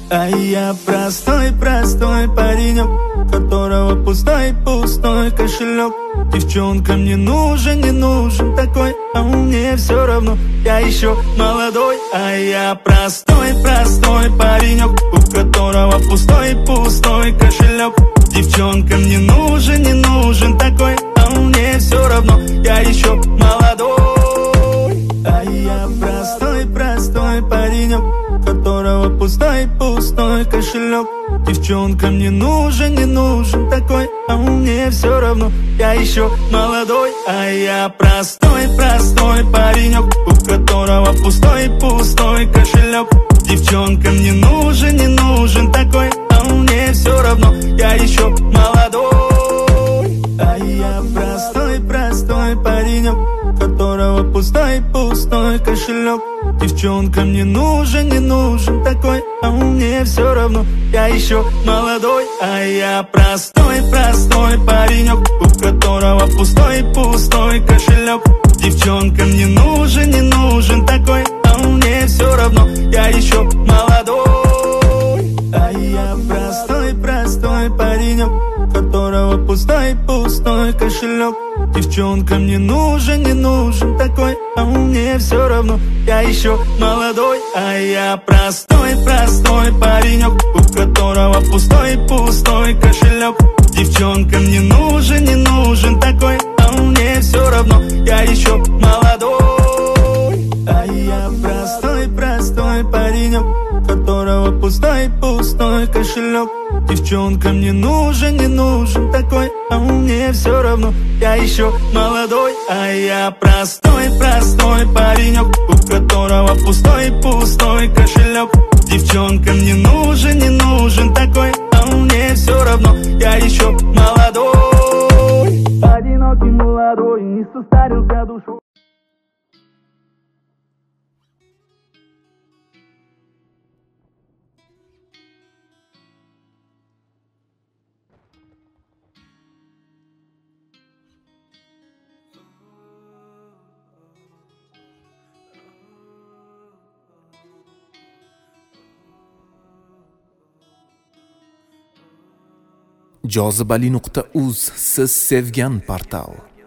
А я простой паренек, которого пустой кошелек. Девчонкам не нужен такой, а мне все равно, я еще молодой. А я простой паренек, у которого пустой кошелек. Девчонкам не нужен такой, а мне все равно, я еще молодой. А я простой паренек, у которого пустой кошелек. Девчонкам не нужен такой, а мне все равно, я еще молодой. А я простой паренек, у которого пустой кошелек. Девчонкам не нужен такой, а мне все равно, я еще молодой. А я простой паренек, у которого пустой кошелек. Девчонкам не нужен такой, а мне все равно, я еще молодой. А я простой паренек, у которого пустой кошелек. Девчонкам не нужен такой, а мне все равно, я еще молодой. А я простой паренек, у которого пустой кошелек. Девчонкам не нужен такой, а мне все равно, я еще молодой. А я простой паренек, у которого пустой кошелек. Девчонкам не нужен такой, а мне все равно, я еще молодой. А я простой паренек, у которого пустой кошелек. Девчонкам не нужен такой, а мне все равно, я еще молодой. А я простой паренек, у которого пустой кошелек. Девчонкам не нужен такой, а мне все равно, я еще молодой. Одинокий молодой, не состарился душой. Jozibali.uz siz sevgan portal.